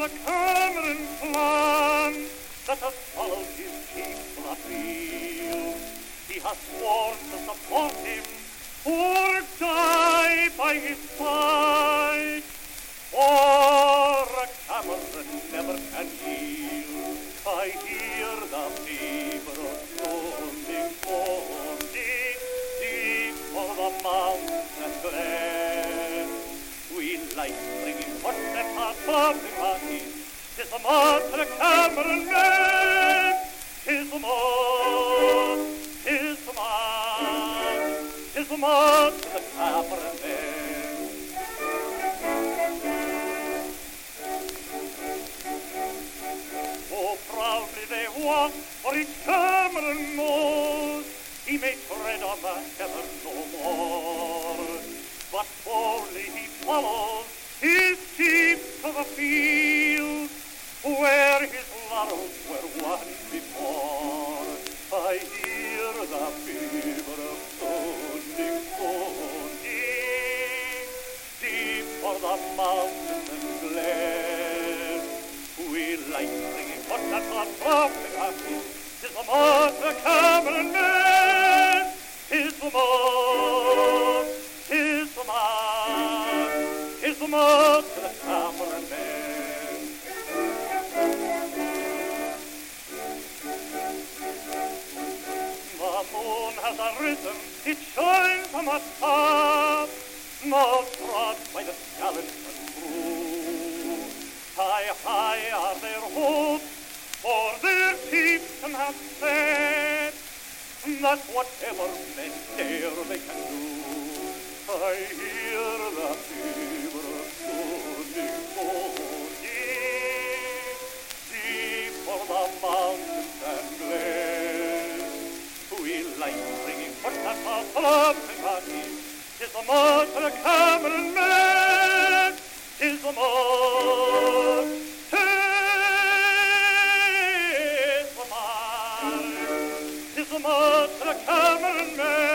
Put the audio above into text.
the Cameron clan that has followed his chief on the field. He has sworn to support him or die by his side. For a Cameron never can yield. I hear the fever of sounding, deep for the mountains and glen. We like bringing footsteps above the parties. 'Tis a march to the Cameron men. 'Tis a march, 'tis a march, 'tis a march to the Cameron men. Oh, proudly they walk, for each Cameron knows he may tread on the heather no more. But boldly he follows his chief to the field, where his laurels were won before. I hear the fever of sounding, deep for the mountains and glen. We like bringing footsteps on from the country. 'Tis the march of the Cameron men. 'Tis the march, 'tis the march, 'tis the march of the Cameron men. The moon has arisen, it shines from the top, now trod by the skeleton crew. High, high are their hopes, for their chieftain hath said that whatever men dare they can do. I hear the fever of sounding, deep for the mountains and glen. We like bringing footsteps of the party. 'Tis the march of the Cameron men. 'Tis the march, 'tis the march, 'tis the march of the Cameron men.